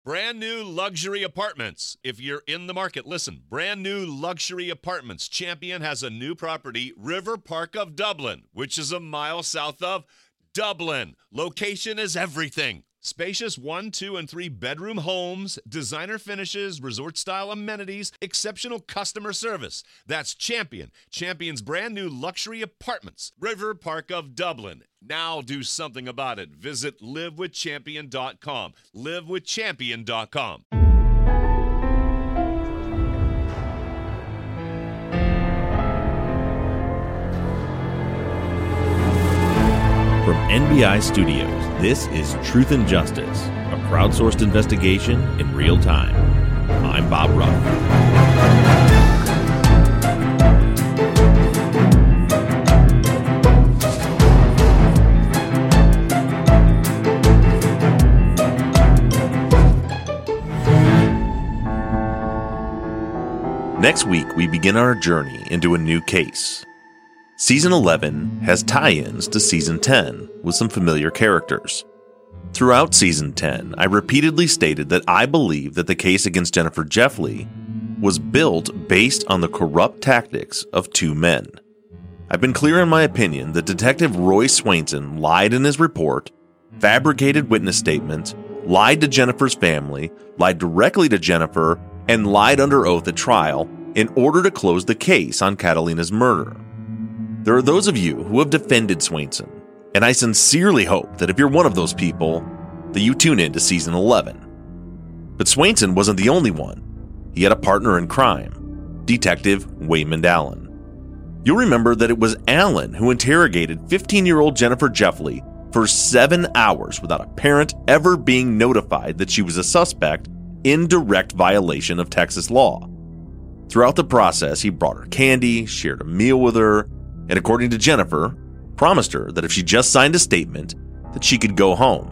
Brand new luxury apartments. If you're in the market, listen. Brand new luxury apartments. Champion has a new property, River Park of Dublin, which is a mile south of Dublin. Location is everything. Spacious 1, 2, and 3 bedroom homes, designer finishes, resort-style amenities, exceptional customer service. That's Champion. Champion's brand new luxury apartments, River Park of Dublin. Now do something about it. Visit livewithchampion.com. livewithchampion.com. From NBI Studios, this is Truth and Justice, a crowdsourced investigation in real time. I'm Bob Ruff. Next week, we begin our journey into a new case. Season 11 has tie-ins to Season 10 with some familiar characters. Throughout Season 10, I repeatedly stated that I believe that the case against Jennifer Jeffley was built based on the corrupt tactics of two men. I've been clear in my opinion that Detective Roy Swainson lied in his report, fabricated witness statements, lied to Jennifer's family, lied directly to Jennifer, and lied under oath at trial in order to close the case on Catalina's murder. There are those of you who have defended Swainson, and I sincerely hope that if you're one of those people, that you tune in to Season 11. But Swainson wasn't the only one. He had a partner in crime, Detective Waymond Allen. You'll remember that it was Allen who interrogated 15-year-old Jennifer Jeffley for 7 hours without a parent ever being notified that she was a suspect in direct violation of Texas law. Throughout the process, he brought her candy, shared a meal with her, and according to Jennifer, promised her that if she just signed a statement, that she could go home.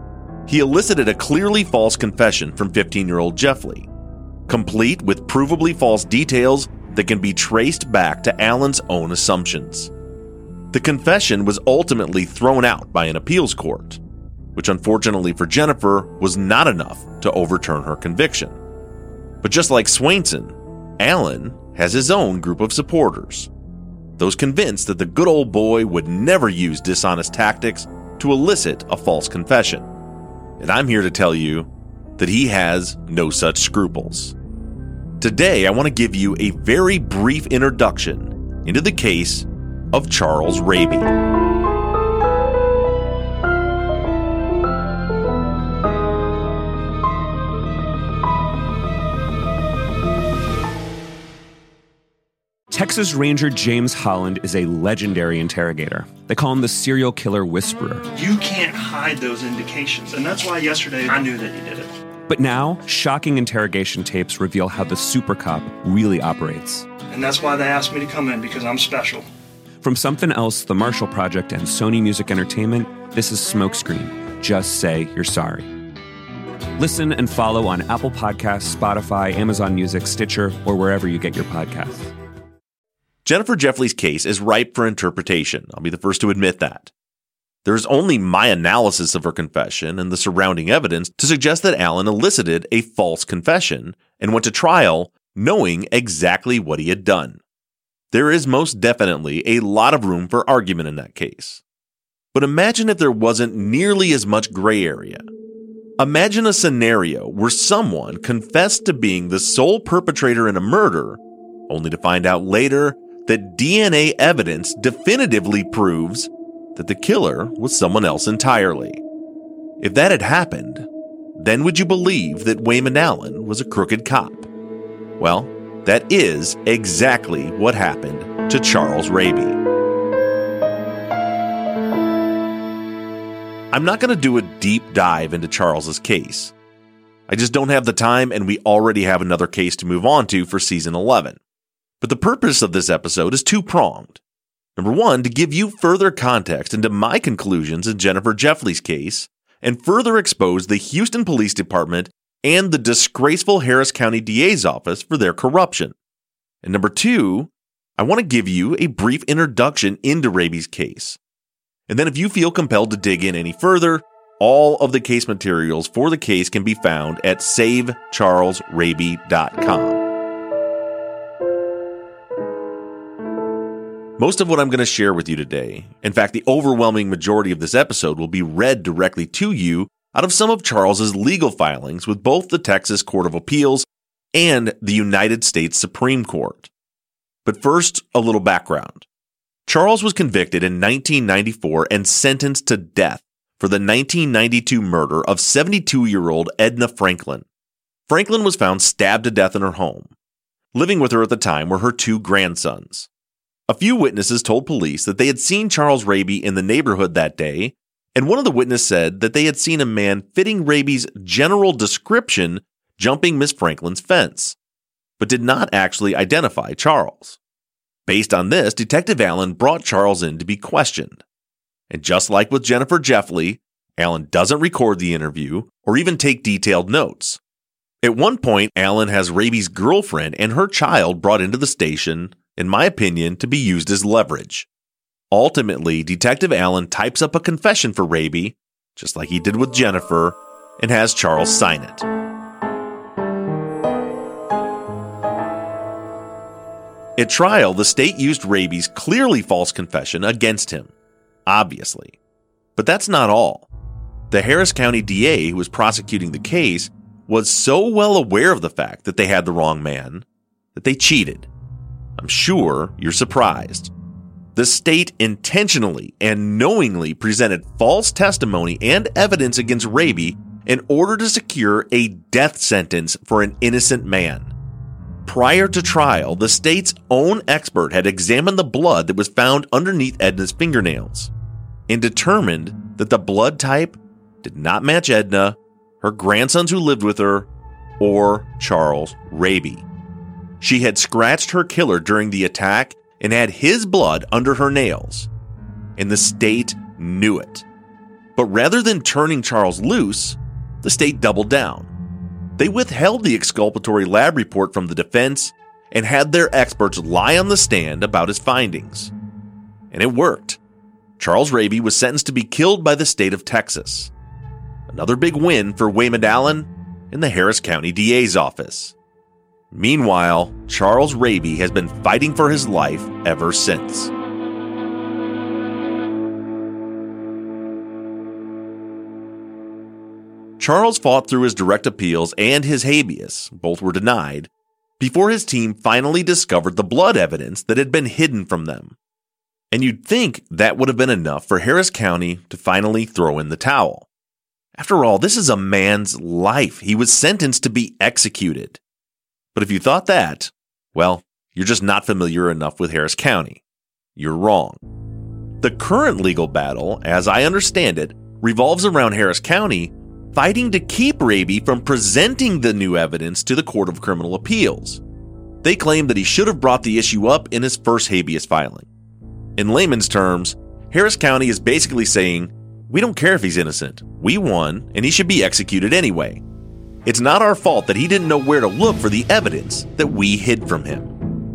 He elicited a clearly false confession from 15-year-old Jeffley, complete with provably false details that can be traced back to Allen's own assumptions. The confession was ultimately thrown out by an appeals court, which unfortunately for Jennifer was not enough to overturn her conviction. But just like Swainson, Allen has his own group of supporters. Those convinced that the good old boy would never use dishonest tactics to elicit a false confession. And I'm here to tell you that he has no such scruples. Today, I want to give you a very brief introduction into the case of Charles Raby. Texas Ranger James Holland is a legendary interrogator. They call him the serial killer whisperer. You can't hide those indications, and that's why yesterday I knew that you did it. But now, shocking interrogation tapes reveal how the super cop really operates. And that's why they asked me to come in, because I'm special. From Something Else, The Marshall Project, and Sony Music Entertainment, this is Smokescreen. Just say you're sorry. Listen and follow on Apple Podcasts, Spotify, Amazon Music, Stitcher, or wherever you get your podcasts. Jennifer Jeffley's case is ripe for interpretation. I'll be the first to admit that. There's only my analysis of her confession and the surrounding evidence to suggest that Allen elicited a false confession and went to trial knowing exactly what he had done. There is most definitely a lot of room for argument in that case. But imagine if there wasn't nearly as much gray area. Imagine a scenario where someone confessed to being the sole perpetrator in a murder, only to find out later that DNA evidence definitively proves that the killer was someone else entirely. If that had happened, then would you believe that Waymond Allen was a crooked cop? Well, that is exactly what happened to Charles Raby. I'm not going to do a deep dive into Charles's case. I just don't have the time, and we already have another case to move on to for Season 11. But the purpose of this episode is two-pronged. Number one, to give you further context into my conclusions in Jennifer Jeffley's case, and further expose the Houston Police Department and the disgraceful Harris County DA's office for their corruption. And number two, I want to give you a brief introduction into Raby's case. And then if you feel compelled to dig in any further, all of the case materials for the case can be found at savecharlesraby.com. Most of what I'm going to share with you today, in fact, the overwhelming majority of this episode, will be read directly to you out of some of Charles's legal filings with both the Texas Court of Appeals and the United States Supreme Court. But first, a little background. Charles was convicted in 1994 and sentenced to death for the 1992 murder of 72-year-old Edna Franklin. Franklin was found stabbed to death in her home. Living with her at the time were her two grandsons. A few witnesses told police that they had seen Charles Raby in the neighborhood that day, and one of the witnesses said that they had seen a man fitting Raby's general description jumping Miss Franklin's fence, but did not actually identify Charles. Based on this, Detective Allen brought Charles in to be questioned. And just like with Jennifer Jeffley, Allen doesn't record the interview or even take detailed notes. At one point, Allen has Raby's girlfriend and her child brought into the station, in my opinion, to be used as leverage. Ultimately, Detective Allen types up a confession for Raby, just like he did with Jennifer, and has Charles sign it. At trial, the state used Raby's clearly false confession against him, obviously. But that's not all. The Harris County DA who was prosecuting the case was so well aware of the fact that they had the wrong man that they cheated. I'm sure you're surprised. The state intentionally and knowingly presented false testimony and evidence against Raby in order to secure a death sentence for an innocent man. Prior to trial, the state's own expert had examined the blood that was found underneath Edna's fingernails and determined that the blood type did not match Edna, her grandsons who lived with her, or Charles Raby. She had scratched her killer during the attack and had his blood under her nails, and the state knew it. But rather than turning Charles loose, the state doubled down. They withheld the exculpatory lab report from the defense and had their experts lie on the stand about his findings. And it worked. Charles Raby was sentenced to be killed by the state of Texas. Another big win for Waymond Allen in the Harris County DA's office. Meanwhile, Charles Raby has been fighting for his life ever since. Charles fought through his direct appeals and his habeas, both were denied, before his team finally discovered the blood evidence that had been hidden from them. And you'd think that would have been enough for Harris County to finally throw in the towel. After all, this is a man's life. He was sentenced to be executed. But if you thought that, well, you're just not familiar enough with Harris County. You're wrong. The current legal battle, as I understand it, revolves around Harris County fighting to keep Raby from presenting the new evidence to the Court of Criminal Appeals. They claim that he should have brought the issue up in his first habeas filing. In layman's terms, Harris County is basically saying, we don't care if he's innocent. We won, and he should be executed anyway. It's not our fault that he didn't know where to look for the evidence that we hid from him.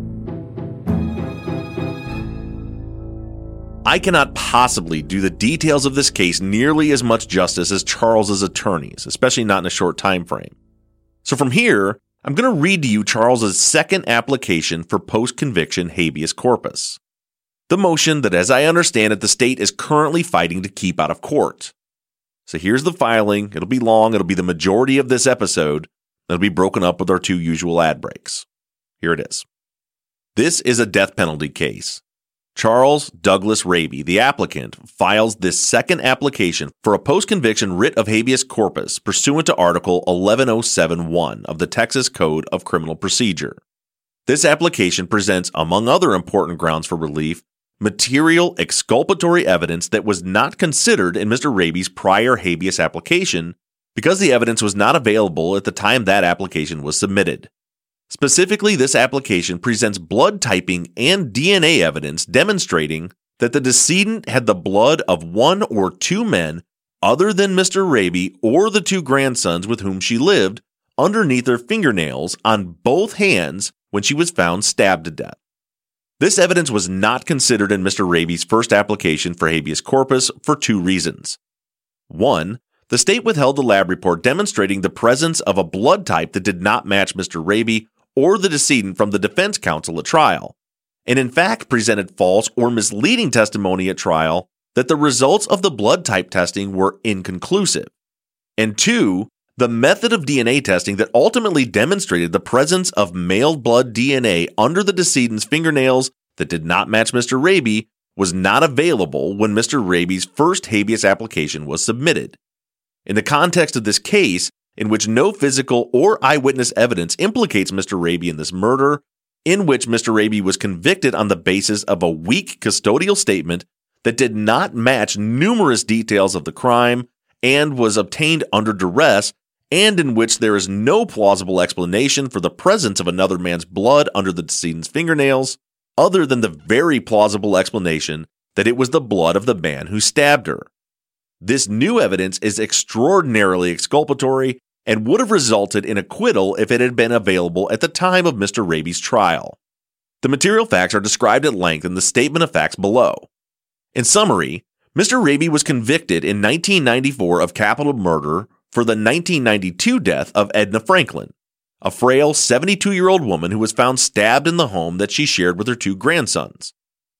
I cannot possibly do the details of this case nearly as much justice as Charles's attorneys, especially not in a short time frame. So from here, I'm going to read to you Charles's second application for post-conviction habeas corpus. The motion that, as I understand it, the state is currently fighting to keep out of court. So here's the filing. It'll be long. It'll be the majority of this episode. It'll be broken up with our two usual ad breaks. Here it is. This is a death penalty case. Charles Douglas Raby, the applicant, files this second application for a post-conviction writ of habeas corpus pursuant to Article 11071 of the Texas Code of Criminal Procedure. This application presents, among other important grounds for relief, material exculpatory evidence that was not considered in Mr. Raby's prior habeas application because the evidence was not available at the time that application was submitted. Specifically, this application presents blood typing and DNA evidence demonstrating that the decedent had the blood of one or two men other than Mr. Raby or the two grandsons with whom she lived underneath her fingernails on both hands when she was found stabbed to death. This evidence was not considered in Mr. Raby's first application for habeas corpus for two reasons. One, the state withheld a lab report demonstrating the presence of a blood type that did not match Mr. Raby or the decedent from the defense counsel at trial, and in fact presented false or misleading testimony at trial that the results of the blood type testing were inconclusive. And 2, the method of DNA testing that ultimately demonstrated the presence of male blood DNA under the decedent's fingernails that did not match Mr. Raby was not available when Mr. Raby's first habeas application was submitted. In the context of this case, in which no physical or eyewitness evidence implicates Mr. Raby in this murder, in which Mr. Raby was convicted on the basis of a weak custodial statement that did not match numerous details of the crime and was obtained under duress, and in which there is no plausible explanation for the presence of another man's blood under the decedent's fingernails, other than the very plausible explanation that it was the blood of the man who stabbed her. This new evidence is extraordinarily exculpatory and would have resulted in acquittal if it had been available at the time of Mr. Raby's trial. The material facts are described at length in the statement of facts below. In summary, Mr. Raby was convicted in 1994 of capital murder for the 1992 death of Edna Franklin, a frail 72-year-old woman who was found stabbed in the home that she shared with her 2 grandsons.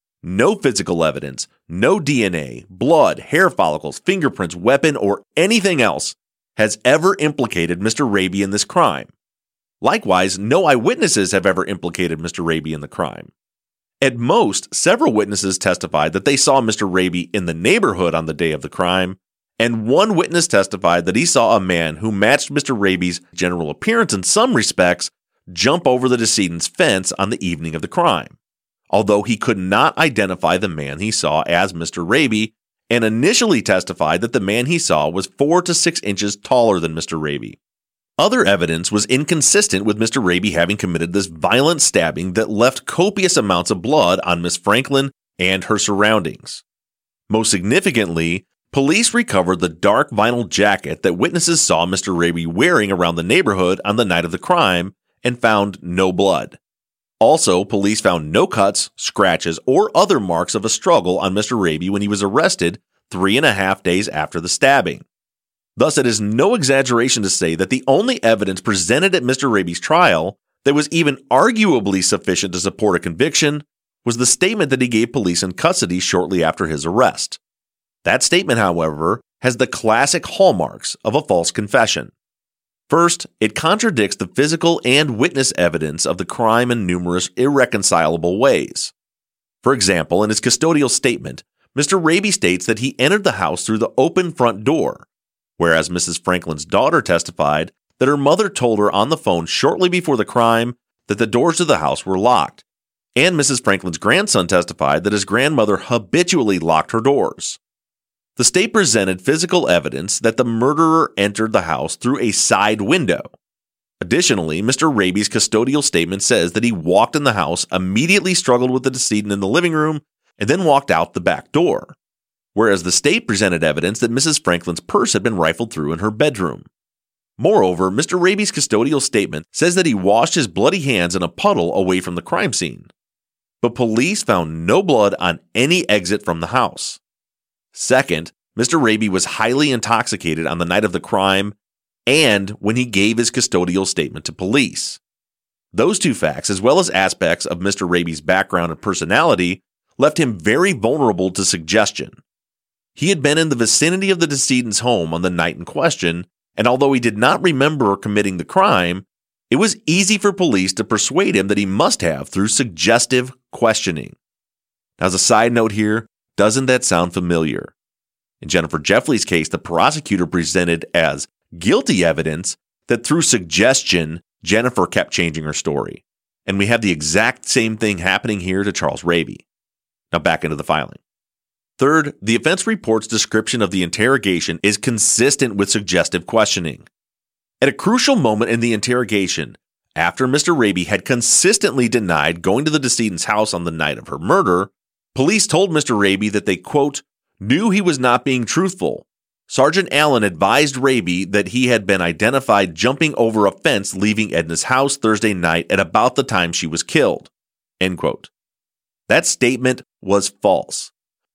No physical evidence, no DNA, blood, hair follicles, fingerprints, weapon, or anything else has ever implicated Mr. Raby in this crime. Likewise, no eyewitnesses have ever implicated Mr. Raby in the crime. At most, several witnesses testified that they saw Mr. Raby in the neighborhood on the day of the crime, and one witness testified that he saw a man who matched Mr. Raby's general appearance in some respects jump over the decedent's fence on the evening of the crime, although he could not identify the man he saw as Mr. Raby, and initially testified that the man he saw was 4 to 6 inches taller than Mr. Raby. Other evidence was inconsistent with Mr. Raby having committed this violent stabbing that left copious amounts of blood on Miss Franklin and her surroundings. Most significantly, police recovered the dark vinyl jacket that witnesses saw Mr. Raby wearing around the neighborhood on the night of the crime and found no blood. Also, police found no cuts, scratches, or other marks of a struggle on Mr. Raby when he was arrested 3.5 days after the stabbing. Thus, it is no exaggeration to say that the only evidence presented at Mr. Raby's trial that was even arguably sufficient to support a conviction was the statement that he gave police in custody shortly after his arrest. That statement, however, has the classic hallmarks of a false confession. First, it contradicts the physical and witness evidence of the crime in numerous irreconcilable ways. For example, in his custodial statement, Mr. Raby states that he entered the house through the open front door, whereas Mrs. Franklin's daughter testified that her mother told her on the phone shortly before the crime that the doors to the house were locked, and Mrs. Franklin's grandson testified that his grandmother habitually locked her doors. The state presented physical evidence that the murderer entered the house through a side window. Additionally, Mr. Raby's custodial statement says that he walked in the house, immediately struggled with the decedent in the living room, and then walked out the back door, whereas the state presented evidence that Mrs. Franklin's purse had been rifled through in her bedroom. Moreover, Mr. Raby's custodial statement says that he washed his bloody hands in a puddle away from the crime scene. But police found no blood on any exit from the house. Second, Mr. Raby was highly intoxicated on the night of the crime and when he gave his custodial statement to police. Those two facts, as well as aspects of Mr. Raby's background and personality, left him very vulnerable to suggestion. He had been in the vicinity of the decedent's home on the night in question, and although he did not remember committing the crime, it was easy for police to persuade him that he must have through suggestive questioning. Now, as a side note here, doesn't that sound familiar? In Jennifer Jeffley's case, the prosecutor presented as guilty evidence that through suggestion, Jennifer kept changing her story. And we have the exact same thing happening here to Charles Raby. Now back into the filing. Third, the offense report's description of the interrogation is consistent with suggestive questioning. At a crucial moment in the interrogation, after Mr. Raby had consistently denied going to the decedent's house on the night of her murder, police told Mr. Raby that they, quote, knew he was not being truthful. Sergeant Allen advised Raby that he had been identified jumping over a fence leaving Edna's house Thursday night at about the time she was killed. End quote. That statement was false.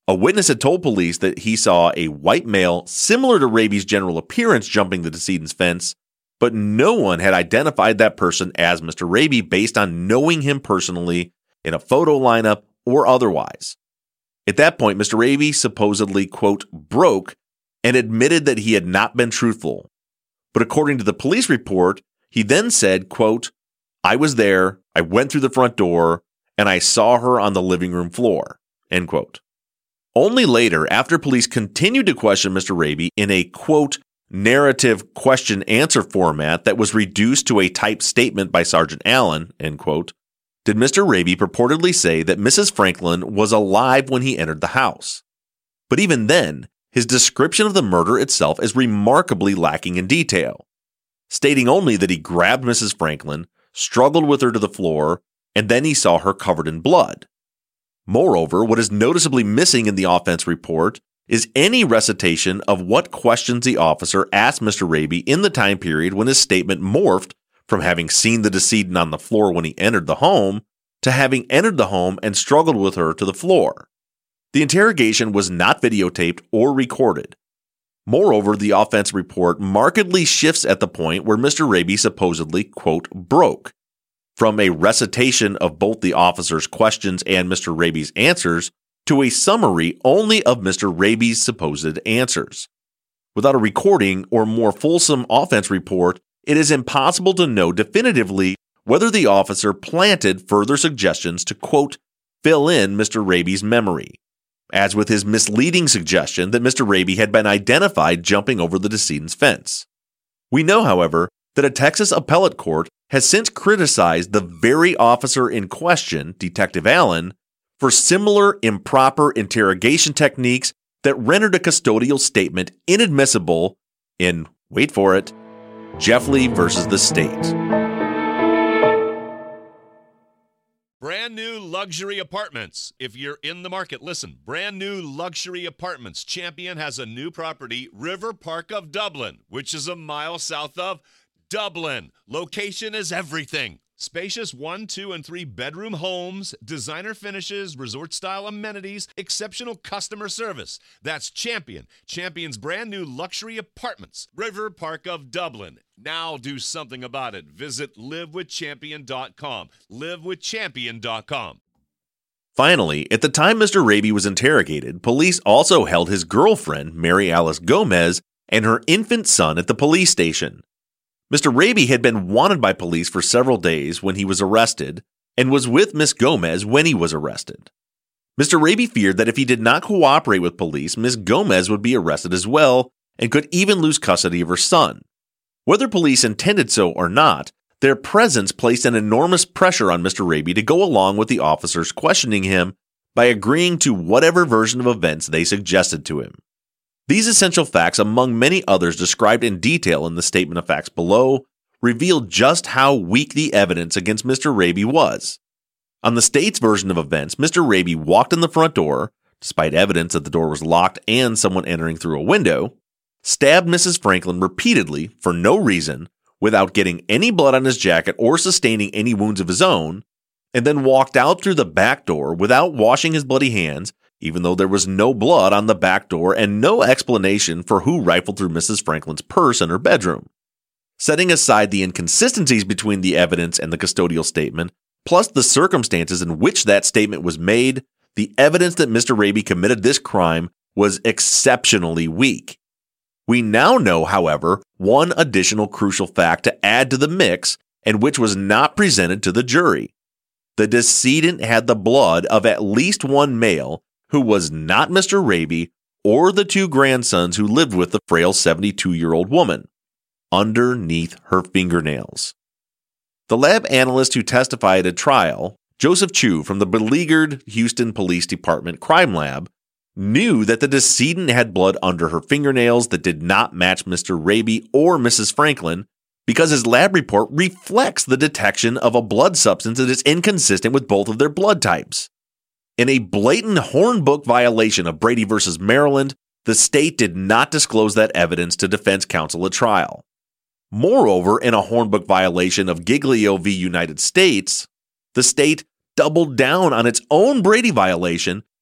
A witness had told police that he saw a white male similar to Raby's general appearance jumping the decedent's fence, but no one had identified that person as Mr. Raby based on knowing him personally in a photo lineup or otherwise. At that point, Mr. Raby supposedly, quote, broke and admitted that he had not been truthful. But according to the police report, he then said, quote, I was there, I went through the front door, and I saw her on the living room floor, end quote. Only later, after police continued to question Mr. Raby in a, quote, narrative question-answer format that was reduced to a typed statement by Sergeant Allen, end quote, did Mr. Raby purportedly say that Mrs. Franklin was alive when he entered the house. But even then, his description of the murder itself is remarkably lacking in detail, stating only that he grabbed Mrs. Franklin, struggled with her to the floor, and then he saw her covered in blood. Moreover, what is noticeably missing in the offense report is any recitation of what questions the officer asked Mr. Raby in the time period when his statement morphed from having seen the decedent on the floor when he entered the home to having entered the home and struggled with her to the floor. The interrogation was not videotaped or recorded. Moreover, the offense report markedly shifts at the point where Mr. Raby supposedly, quote, broke, from a recitation of both the officer's questions and Mr. Raby's answers to a summary only of Mr. Raby's supposed answers. Without a recording or more fulsome offense report, it is impossible to know definitively whether the officer planted further suggestions to, quote, fill in Mr. Raby's memory, as with his misleading suggestion that Mr. Raby had been identified jumping over the decedent's fence. We know, however, that a Texas appellate court has since criticized the very officer in question, Detective Allen, for similar improper interrogation techniques that rendered a custodial statement inadmissible in, wait for it, Jeffley versus the state. Brand new luxury apartments. If you're in the market, listen. Brand new luxury apartments. Champion has a new property, River Park of Dublin, which is a mile south of Dublin. Location is everything. Spacious 1, 2, and 3 bedroom homes, designer finishes, resort-style amenities, exceptional customer service. That's Champion. Champion's brand new luxury apartments, River Park of Dublin. Now do something about it. Visit livewithchampion.com. livewithchampion.com. Finally, at the time Mr. Raby was interrogated, police also held his girlfriend, Mary Alice Gomez, and her infant son at the police station. Mr. Raby had been wanted by police for several days when he was arrested and was with Miss Gomez when he was arrested. Mr. Raby feared that if he did not cooperate with police, Miss Gomez would be arrested as well and could even lose custody of her son. Whether police intended so or not, their presence placed an enormous pressure on Mr. Raby to go along with the officers questioning him by agreeing to whatever version of events they suggested to him. These essential facts, among many others described in detail in the statement of facts below, reveal just how weak the evidence against Mr. Raby was. On the state's version of events, Mr. Raby walked in the front door, despite evidence that the door was locked and someone entering through a window, stabbed Mrs. Franklin repeatedly for no reason, without getting any blood on his jacket or sustaining any wounds of his own, and then walked out through the back door without washing his bloody hands, even though there was no blood on the back door and no explanation for who rifled through Mrs. Franklin's purse in her bedroom. Setting aside the inconsistencies between the evidence and the custodial statement, plus the circumstances in which that statement was made, the evidence that Mr. Raby committed this crime was exceptionally weak. We now know, however, one additional crucial fact to add to the mix, and which was not presented to the jury. The decedent had the blood of at least one male who was not Mr. Raby or the 2 grandsons who lived with the frail 72-year-old woman, underneath her fingernails. The lab analyst who testified at trial, Joseph Chu from the beleaguered Houston Police Department Crime Lab, knew that the decedent had blood under her fingernails that did not match Mr. Raby or Mrs. Franklin because his lab report reflects the detection of a blood substance that is inconsistent with both of their blood types. In a blatant Hornbook violation of Brady v. Maryland, the state did not disclose that evidence to defense counsel at trial. Moreover, in a Hornbook violation of Giglio v. United States, the state doubled down on its own Brady violation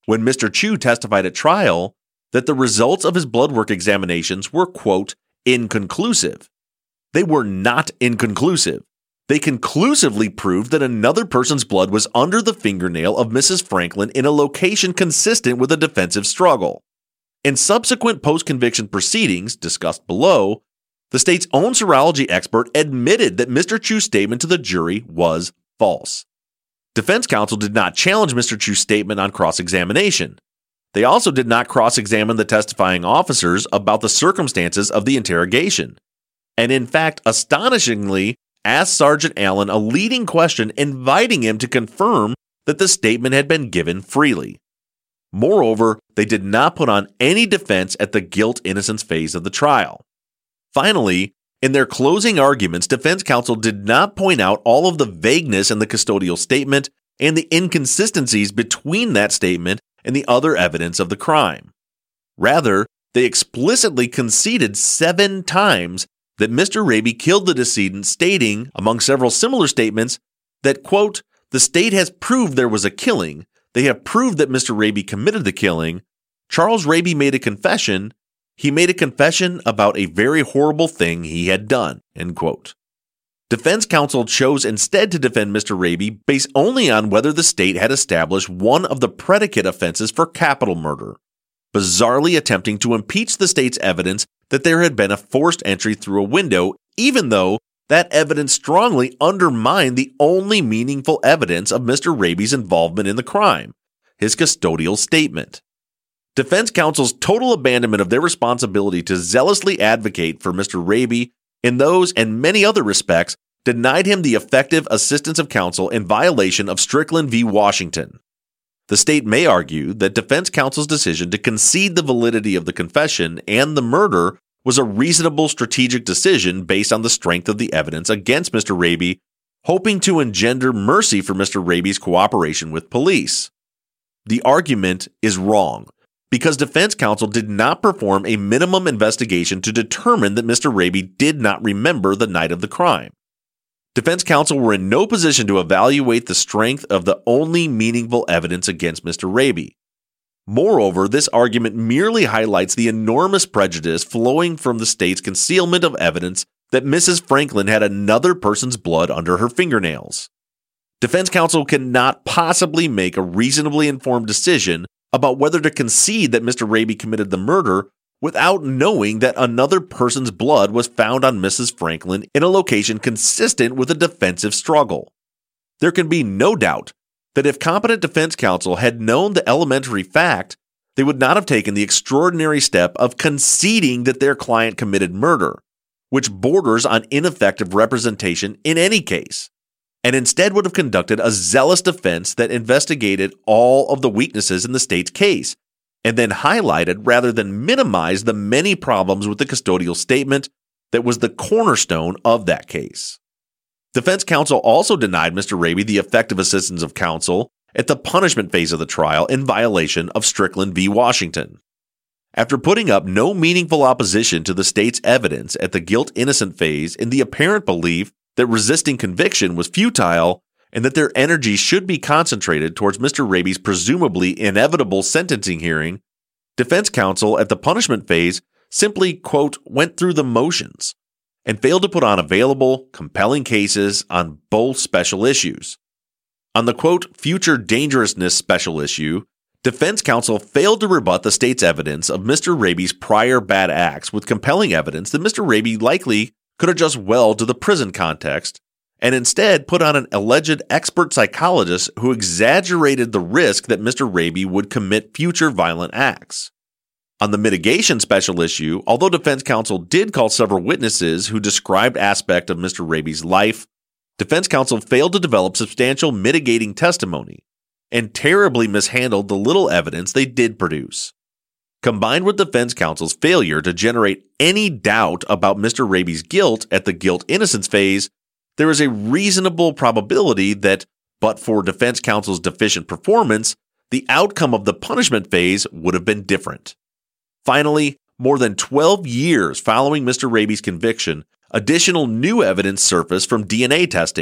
when Mr. Chu testified at trial that the results of his blood work examinations were, quote, inconclusive. They were not inconclusive. They conclusively proved that another person's blood was under the fingernail of Mrs. Franklin in a location consistent with a defensive struggle. In subsequent post-conviction proceedings discussed below, the state's own serology expert admitted that Mr. Chu's statement to the jury was false. Defense counsel did not challenge Mr. Chu's statement on cross-examination. They also did not cross-examine the testifying officers about the circumstances of the interrogation, and in fact, astonishingly, asked Sergeant Allen a leading question inviting him to confirm that the statement had been given freely. Moreover, they did not put on any defense at the guilt-innocence phase of the trial. Finally, in their closing arguments, defense counsel did not point out all of the vagueness in the custodial statement and the inconsistencies between that statement and the other evidence of the crime. Rather, they explicitly conceded 7 times that Mr. Raby killed the decedent, stating, among several similar statements, that, quote, the state has proved there was a killing, they have proved that Mr. Raby committed the killing, Charles Raby made a confession, he made a confession about a very horrible thing he had done, end quote. Defense counsel chose instead to defend Mr. Raby based only on whether the state had established one of the predicate offenses for capital murder, bizarrely attempting to impeach the state's evidence that there had been a forced entry through a window, even though that evidence strongly undermined the only meaningful evidence of Mr. Raby's involvement in the crime, his custodial statement. Defense counsel's total abandonment of their responsibility to zealously advocate for Mr. Raby in those and many other respects denied him the effective assistance of counsel in violation of Strickland v. Washington. The state may argue that defense counsel's decision to concede the validity of the confession and the murder was a reasonable strategic decision based on the strength of the evidence against Mr. Raby, hoping to engender mercy for Mr. Raby's cooperation with police. The argument is wrong, because defense counsel did not perform a minimum investigation to determine that Mr. Raby did not remember the night of the crime. Defense counsel were in no position to evaluate the strength of the only meaningful evidence against Mr. Raby. Moreover, this argument merely highlights the enormous prejudice flowing from the state's concealment of evidence that Mrs. Franklin had another person's blood under her fingernails. Defense counsel cannot possibly make a reasonably informed decision about whether to concede that Mr. Raby committed the murder without knowing that another person's blood was found on Mrs. Franklin in a location consistent with a defensive struggle. There can be no doubt that if competent defense counsel had known the elementary fact, they would not have taken the extraordinary step of conceding that their client committed murder, which borders on ineffective representation in any case, and instead would have conducted a zealous defense that investigated all of the weaknesses in the state's case, and then highlighted rather than minimized the many problems with the custodial statement that was the cornerstone of that case. Defense counsel also denied Mr. Raby the effective assistance of counsel at the punishment phase of the trial in violation of Strickland v. Washington. After putting up no meaningful opposition to the state's evidence at the guilt-innocent phase in the apparent belief that resisting conviction was futile and that their energy should be concentrated towards Mr. Raby's presumably inevitable sentencing hearing, defense counsel at the punishment phase simply, quote, went through the motions and failed to put on available, compelling cases on both special issues. On the, quote, future dangerousness special issue, defense counsel failed to rebut the state's evidence of Mr. Raby's prior bad acts with compelling evidence that Mr. Raby likely could adjust well to the prison context, and instead put on an alleged expert psychologist who exaggerated the risk that Mr. Raby would commit future violent acts. On the mitigation special issue, although defense counsel did call several witnesses who described aspects of Mr. Raby's life, defense counsel failed to develop substantial mitigating testimony and terribly mishandled the little evidence they did produce. Combined with defense counsel's failure to generate any doubt about Mr. Raby's guilt at the guilt-innocence phase, there is a reasonable probability that, but for defense counsel's deficient performance, the outcome of the punishment phase would have been different. Finally, more than 12 years following Mr. Raby's conviction, additional new evidence surfaced from DNA testing,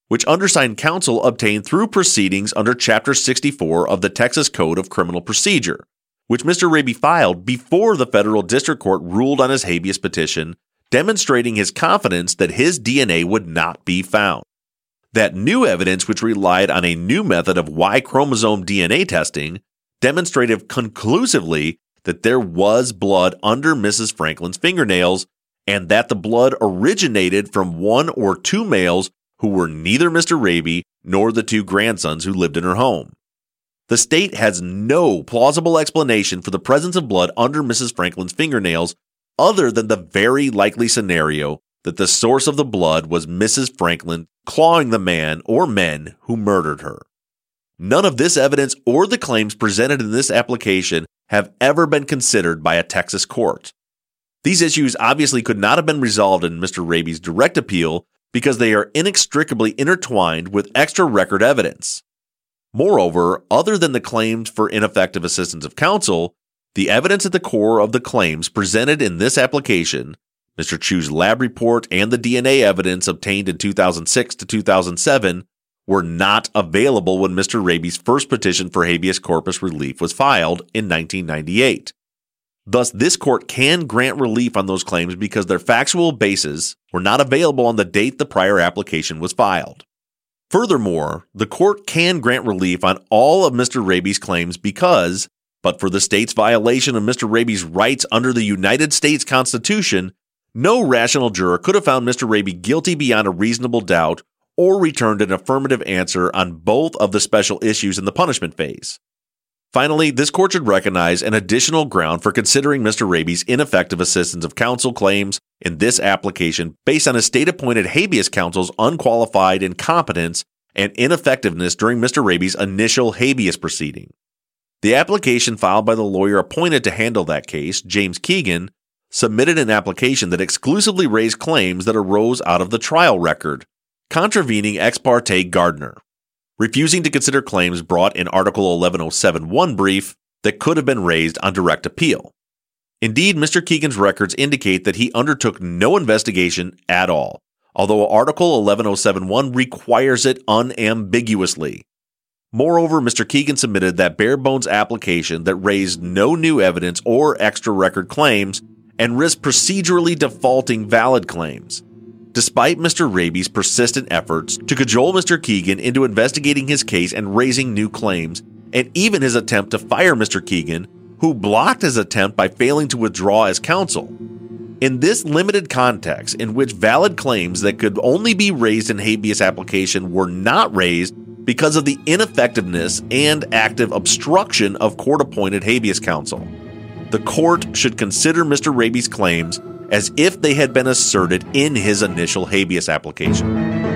which undersigned counsel obtained through proceedings under Chapter 64 of the Texas Code of Criminal Procedure, which Mr. Raby filed before the federal district court ruled on his habeas petition, demonstrating his confidence that his DNA would not be found. That new evidence, which relied on a new method of Y chromosome DNA testing, demonstrated conclusively that there was blood under Mrs. Franklin's fingernails and that the blood originated from one or two males who were neither Mr. Raby nor the two grandsons who lived in her home. The state has no plausible explanation for the presence of blood under Mrs. Franklin's fingernails other than the very likely scenario that the source of the blood was Mrs. Franklin clawing the man or men who murdered her. None of this evidence or the claims presented in this application have ever been considered by a Texas court. These issues obviously could not have been resolved in Mr. Raby's direct appeal because they are inextricably intertwined with extra record evidence. Moreover, other than the claims for ineffective assistance of counsel, the evidence at the core of the claims presented in this application, Mr. Chu's lab report and the DNA evidence obtained in 2006 to 2007, were not available when Mr. Raby's first petition for habeas corpus relief was filed in 1998. Thus, this court can grant relief on those claims because their factual bases were not available on the date the prior application was filed. Furthermore, the court can grant relief on all of Mr. Raby's claims because, but for the state's violation of Mr. Raby's rights under the United States Constitution, no rational juror could have found Mr. Raby guilty beyond a reasonable doubt or returned an affirmative answer on both of the special issues in the punishment phase. Finally, this court should recognize an additional ground for considering Mr. Raby's ineffective assistance of counsel claims in this application based on his state-appointed habeas counsel's unqualified incompetence and ineffectiveness during Mr. Raby's initial habeas proceeding. The application filed by the lawyer appointed to handle that case, James Keegan, submitted an application that exclusively raised claims that arose out of the trial record, contravening Ex parte Gardner, refusing to consider claims brought in Article 11071 brief that could have been raised on direct appeal. Indeed, Mr. Keegan's records indicate that he undertook no investigation at all, although Article 11071 requires it unambiguously. Moreover, Mr. Keegan submitted that bare-bones application that raised no new evidence or extra record claims and risked procedurally defaulting valid claims. Despite Mr. Raby's persistent efforts to cajole Mr. Keegan into investigating his case and raising new claims, and even his attempt to fire Mr. Keegan, who blocked his attempt by failing to withdraw as counsel. In this limited context, in which valid claims that could only be raised in habeas application were not raised because of the ineffectiveness and active obstruction of court-appointed habeas counsel, the court should consider Mr. Raby's claims as if they had been asserted in his initial habeas application.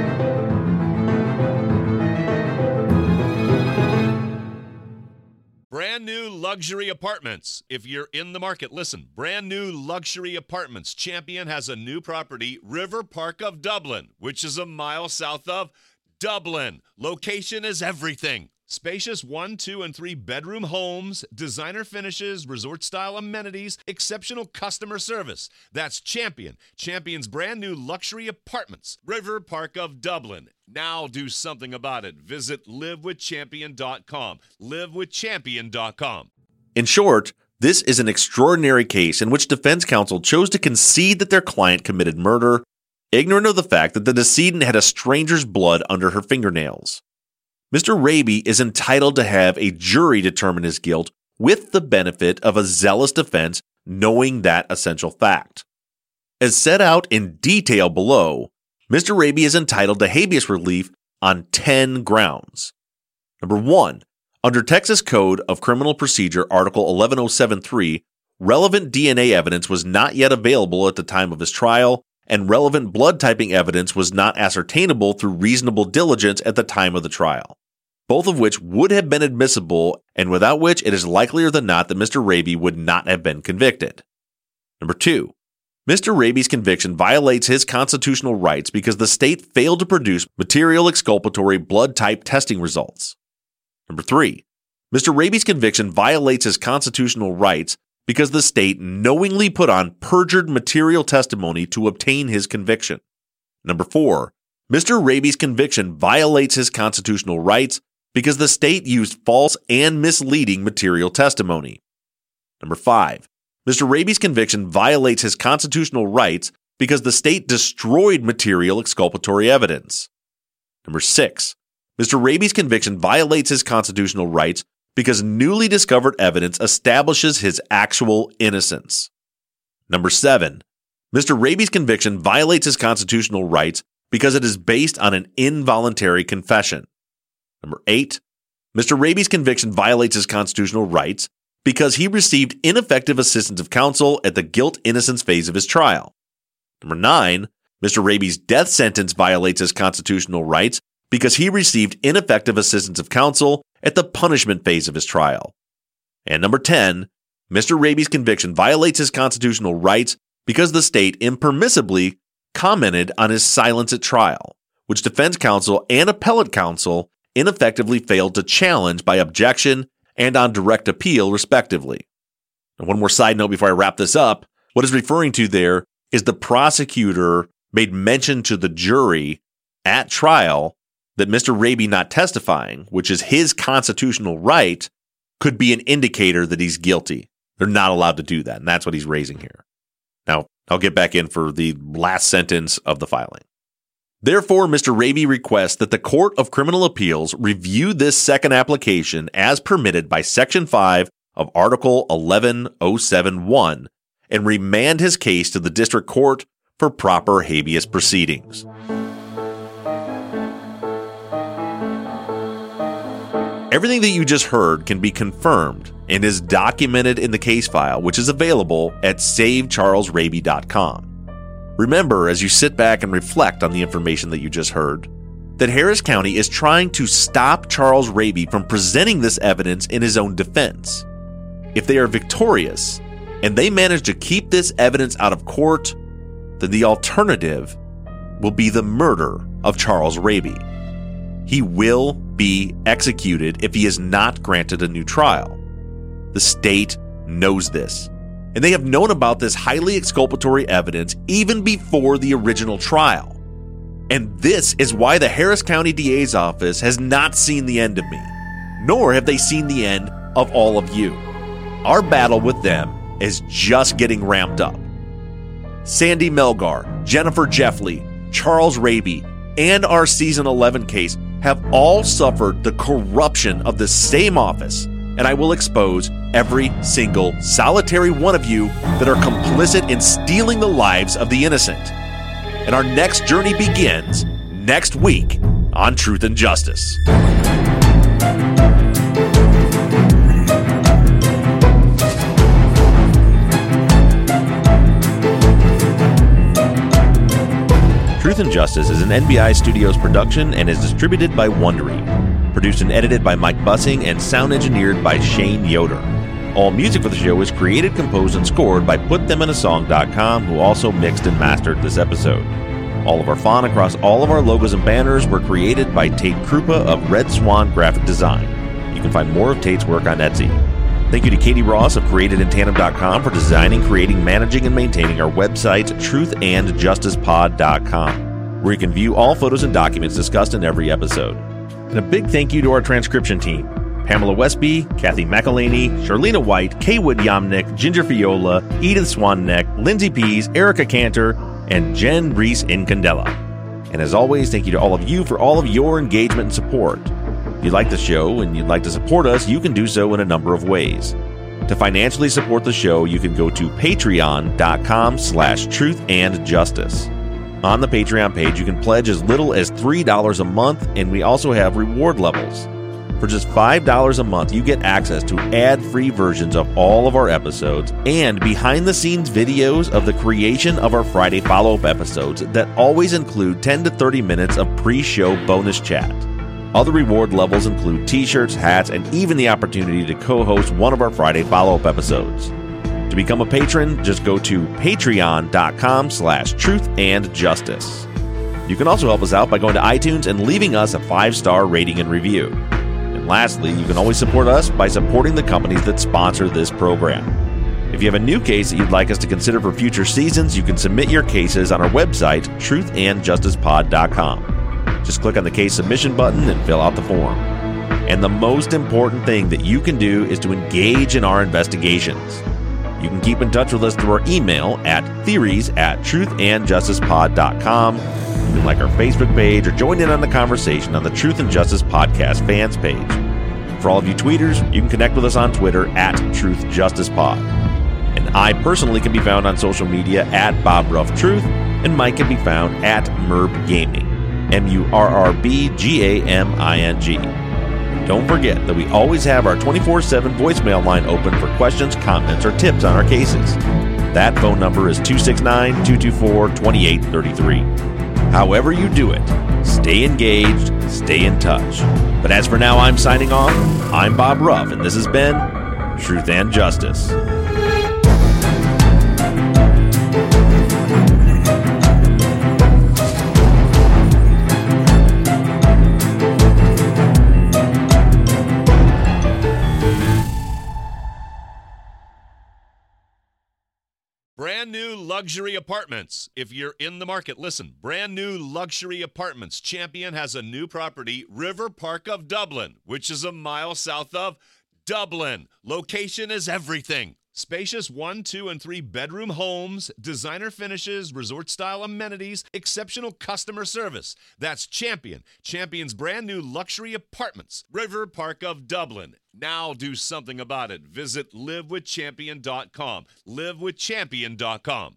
Brand new luxury apartments. If you're in the market, listen. Brand new luxury apartments. Champion has a new property, River Park of Dublin, which is a mile south of Dublin. Location is everything. Spacious 1, 2, and 3 bedroom homes, designer finishes, resort-style amenities, exceptional customer service. That's Champion. Champion's brand new luxury apartments, River Park of Dublin. Now do something about it. Visit livewithchampion.com. Livewithchampion.com. In short, this is an extraordinary case in which defense counsel chose to concede that their client committed murder, ignorant of the fact that the decedent had a stranger's blood under her fingernails. Mr. Raby is entitled to have a jury determine his guilt with the benefit of a zealous defense knowing that essential fact. As set out in detail below, Mr. Raby is entitled to habeas relief on 10 grounds. Number 1, under Texas Code of Criminal Procedure Article 11073, relevant DNA evidence was not yet available at the time of his trial, and relevant blood typing evidence was not ascertainable through reasonable diligence at the time of the trial, both of which would have been admissible and without which it is likelier than not that Mr. Raby would not have been convicted. Number 2, Mr. Raby's conviction violates his constitutional rights because the state failed to produce material exculpatory blood type testing results. Number 3, Mr. Raby's conviction violates his constitutional rights because the state knowingly put on perjured material testimony to obtain his conviction. Number 4, Mr. Raby's conviction violates his constitutional rights because the state used false and misleading material testimony. Number 5. Mr. Raby's conviction violates his constitutional rights because the state destroyed material exculpatory evidence. Number 6. Mr. Raby's conviction violates his constitutional rights because newly discovered evidence establishes his actual innocence. Number 7. Mr. Raby's conviction violates his constitutional rights because it is based on an involuntary confession. Number 8. Mr. Raby's conviction violates his constitutional rights because he received ineffective assistance of counsel at the guilt-innocence phase of his trial. Number 9. Mr. Raby's death sentence violates his constitutional rights because he received ineffective assistance of counsel at the punishment phase of his trial. And number 10. Mr. Raby's conviction violates his constitutional rights because the state impermissibly commented on his silence at trial, which defense counsel and appellate counsel ineffectively failed to challenge by objection and on direct appeal, respectively. And one more side note before I wrap this up. What is referring to there is the prosecutor made mention to the jury at trial that Mr. Raby not testifying, which is his constitutional right, could be an indicator that he's guilty. They're not allowed to do that, and that's what he's raising here. Now, I'll get back in for the last sentence of the filing. Therefore, Mr. Raby requests that the Court of Criminal Appeals review this second application as permitted by Section 5 of Article 1107(1) and remand his case to the District Court for proper habeas proceedings. Everything that you just heard can be confirmed and is documented in the case file, which is available at savecharlesraby.com. Remember, as you sit back and reflect on the information that you just heard, that Harris County is trying to stop Charles Raby from presenting this evidence in his own defense. If they are victorious and they manage to keep this evidence out of court, then the alternative will be the murder of Charles Raby. He will be executed if he is not granted a new trial. The state knows this, and they have known about this highly exculpatory evidence even before the original trial. And this is why the Harris County DA's office has not seen the end of me, nor have they seen the end of all of you. Our battle with them is just getting ramped up. Sandy Melgar, Jennifer Jeffley, Charles Raby, and our Season 11 case have all suffered the corruption of the same office, and I will expose every single solitary one of you that are complicit in stealing the lives of the innocent. And our next journey begins next week on Truth and Justice. Truth and Justice is an NBI Studios production and is distributed by Wondery. Produced and edited by Mike Bussing and sound engineered by Shane Yoder. All music for the show is created, composed, and scored by PutThemInASong.com, who also mixed and mastered this episode. All of our font across all of our logos and banners were created by Tate Krupa of Red Swan Graphic Design. You can find more of Tate's work on Etsy. Thank you to Katie Ross of CreatedInTandem.com for designing, creating, managing, and maintaining our website, TruthAndJusticePod.com, where you can view all photos and documents discussed in every episode. And a big thank you to our transcription team, Pamela Westby, Kathy McElhaney, Charlena White, Kaywood Yomnick, Ginger Fiola, Edith Swanneck, Lindsay Pease, Erica Cantor, and Jen Reese Incandela. And as always, thank you to all of you for all of your engagement and support. If you like the show and you'd like to support us, you can do so in a number of ways. To financially support the show, you can go to patreon.com/truthandjustice. On the Patreon page, you can pledge as little as $3 a month, and we also have reward levels. For just $5 a month, you get access to ad-free versions of all of our episodes and behind-the-scenes videos of the creation of our Friday follow-up episodes that always include 10 to 30 minutes of pre-show bonus chat. Other reward levels include t-shirts, hats, and even the opportunity to co-host one of our Friday follow-up episodes. To become a patron, just go to patreon.com/truthandjustice. You can also help us out by going to iTunes and leaving us a 5-star rating and review. And lastly, you can always support us by supporting the companies that sponsor this program. If you have a new case that you'd like us to consider for future seasons, you can submit your cases on our website, truthandjusticepod.com. Just click on the case submission button and fill out the form. And the most important thing that you can do is to engage in our investigations. You can keep in touch with us through our email at theories@truthandjusticepod.com. You can like our Facebook page or join in on the conversation on the Truth and Justice Podcast fans page. For all of you tweeters, you can connect with us on Twitter at TruthJusticePod. And I personally can be found on social media at BobRuffTruth, and Mike can be found at MurrbGaming, MurrbGaming. Don't forget that we always have our 24/7 voicemail line open for questions, comments, or tips on our cases. That phone number is 269-224-2833. However you do it, stay engaged, stay in touch. But as for now, I'm signing off. I'm Bob Ruff, and this has been Truth and Justice. Brand new luxury apartments. If you're in the market, listen. Brand new luxury apartments. Champion has a new property, River Park of Dublin, which is a mile south of Dublin. Location is everything. Spacious 1, 2, and 3 bedroom homes, designer finishes, resort-style amenities, exceptional customer service. That's Champion. Champion's brand new luxury apartments, River Park of Dublin. Now do something about it. Visit livewithchampion.com. livewithchampion.com.